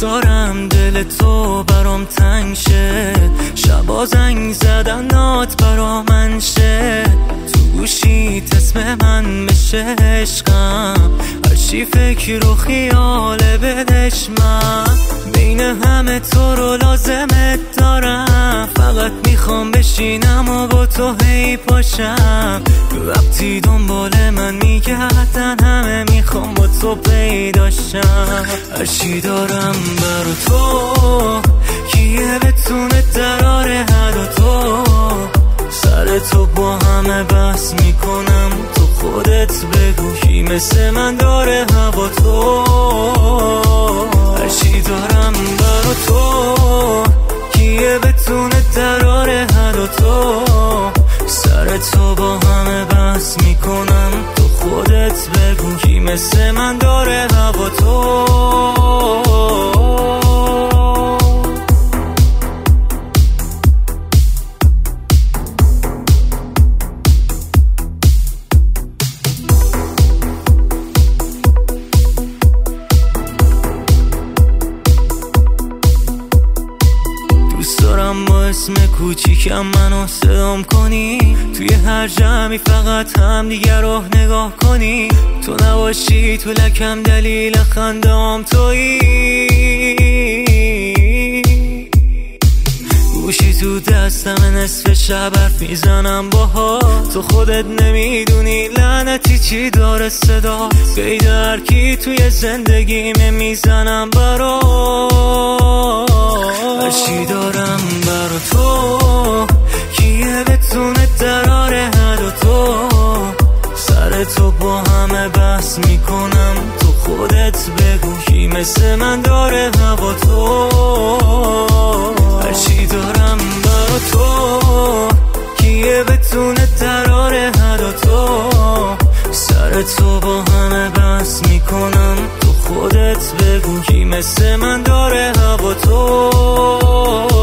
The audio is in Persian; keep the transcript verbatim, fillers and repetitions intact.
دارم دل تو برام تنگ شه، شبا زنگ زدن نات برا من شه، تو گوشیت اسم من بشه عشقم، هرچی فکر و خیاله بدش من، بین همه تو رو لازمت دارم، فقط میخوام بشینم و با تو هی پاشم، وقتی دنبال من میگردن همه میخوام با تو پیداشم، هرچی دارم برا تو کیه بتونه دراره هر و تو، سر تو با همه بحث میکنم، تو خودت بگو کی مثل من داره هوا تو، هرچی دارم برا تو کیه بتونه دراره هر و تو، سر تو با همه بحث میکنم، تو خودت بگو کی مثل من داره هوا تو. با اسم کوچیکم منو صدام کنی، توی هر جمعی فقط هم دیگر رو نگاه کنی، تو نباشی تو لکم دلیل خندام تویی، گوشی تو دستم نصف شب حرف میزنم باها، تو خودت نمیدونی لعنتی چی داره صدا، قید هر کی توی زندگیمه میزنم برا، هرچی دارم برا تو کیه بتونه دراره هر و تو، سر تو با همه بحث میکنم، تو خودت بگو کی مثل من داره هوا تو، هرچی دارم برا تو کیه بتونه دراره هر و تو، سر تو با همه بحث میکنم، تو خودت بگو کی مثل من داره هوا تو.